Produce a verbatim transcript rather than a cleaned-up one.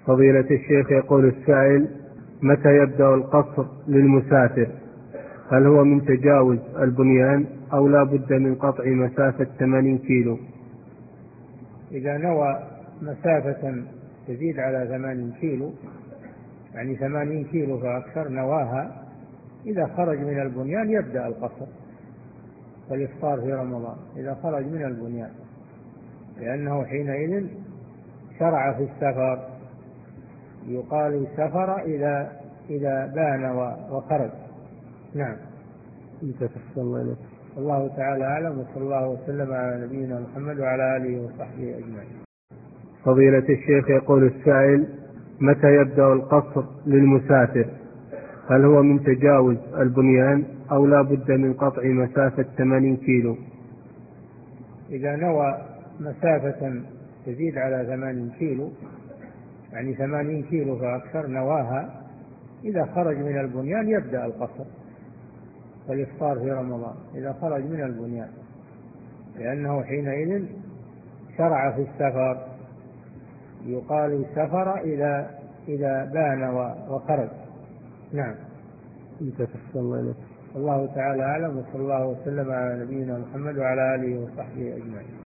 فضيلة الشيخ، يقول السائل: متى يبدأ القصر للمسافر؟ هل هو من تجاوز البنيان أو لا بد من قطع مسافة ثمانين كيلو؟ إذا نوى مسافة تزيد على ثمانين كيلو، يعني ثمانين كيلو فأكثر نواها، إذا خرج من البنيان يبدأ القصر والإفطار في رمضان إذا خرج من البنيان، لأنه حينئذ شرع في السفر. يقال سفر إذا إذا بان وخرج. نعم. الله تعالى أعلم، وصلى الله وسلم على نبينا محمد وعلى آله وصحبه أجمعين. فضيلة الشيخ، يقول السائل: متى يبدأ القصر للمسافر؟ هل هو من تجاوز البنيان أو لا بد من قطع مسافة ثمانين كيلو؟ إذا نوى مسافة تزيد على ثمانين كيلو، يعني ثمانين كيلو فأكثر نواها، إذا خرج من البنيان يبدأ القصر والإفطار في رمضان إذا خرج من البنيان، لأنه حينئذ شرع في السفر. يقال سفر إذا إذا بان وخرج. نعم. الله تعالى أعلم، وصلى الله وسلم على نبينا محمد وعلى آله وصحبه أجمعين.